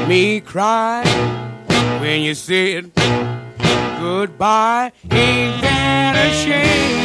me cry when you said goodbye. Ain't that a shame?